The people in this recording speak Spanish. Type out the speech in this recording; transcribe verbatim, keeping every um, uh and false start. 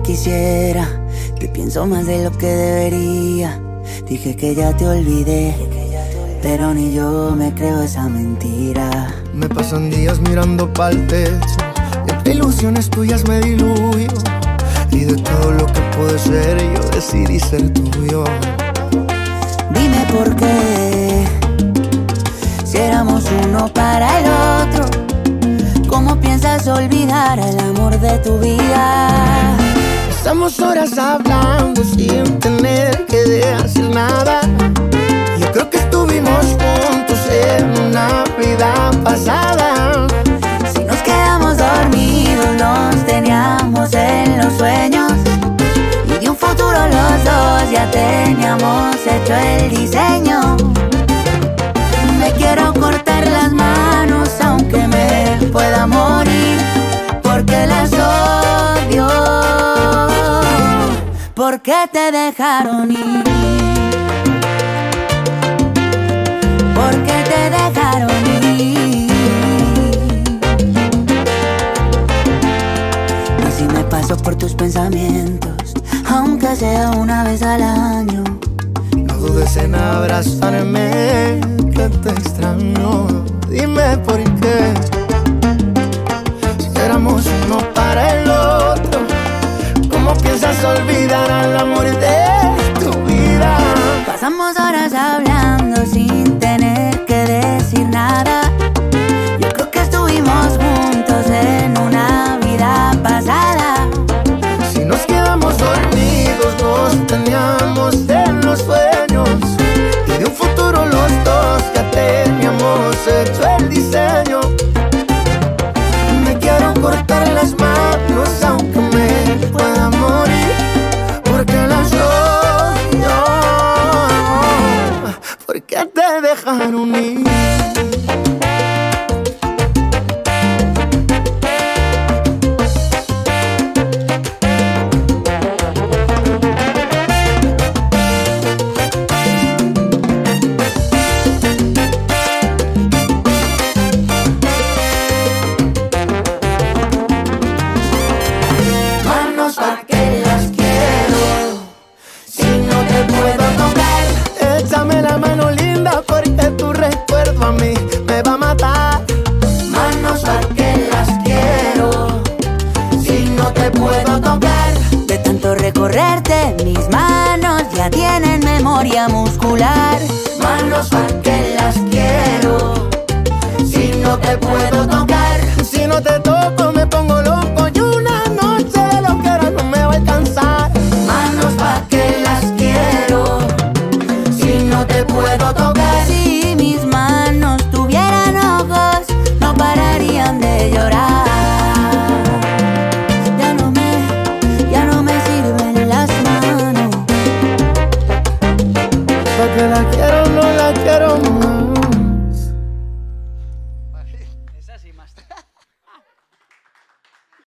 quisiera. Te pienso más de lo que debería. Dije que ya te olvidé, pero ni yo me creo esa mentira. Me pasan días mirando pa'l techo y entre ilusiones tuyas me diluyo. Y de todo lo que puede ser yo decidí ser tuyo. Dime por qué, si éramos uno para el otro, ¿cómo piensas olvidar el amor de tu vida? Estamos horas hablando sin tener que decir nada. Yo creo que estuvimos juntos en una vida pasada. Si nos quedamos dormidos, nos teníamos en los sueños. Y de un futuro los dos ya teníamos hecho el diseño. Me quiero cortar las manos aunque me pueda morir, porque las odio. ¿Por qué te dejaron ir? ¿Por qué te dejaron ir? Y si me paso por tus pensamientos, aunque sea una vez al año, no dudes en abrazarme, que te extraño. Dime por qué, si éramos uno para el otro, ¿cómo piensas olvidar al amor de tu vida? Pasamos horas hablando sin tener que decir nada. Yo creo que estuvimos juntos en una vida pasada. Si nos quedamos dormidos, nos teníamos en los sueños. Y de un futuro los dos ya teníamos hecho el diseño. Me quiero cortar las manos aunque me pueda morir, porque las odio. ¿Por qué te dejaron ir? Recorrerte, mis manos ya tienen memoria muscular. Manos pa' que las quiero, si no te puedo tocar. Si no te toco me pongo loco y una noche de loquera no me va a alcanzar. Manos pa' que las quiero, si no te puedo tocar. Si mis manos tuvieran ojos, no pararían de llorar. Porque la quiero, no la quiero más.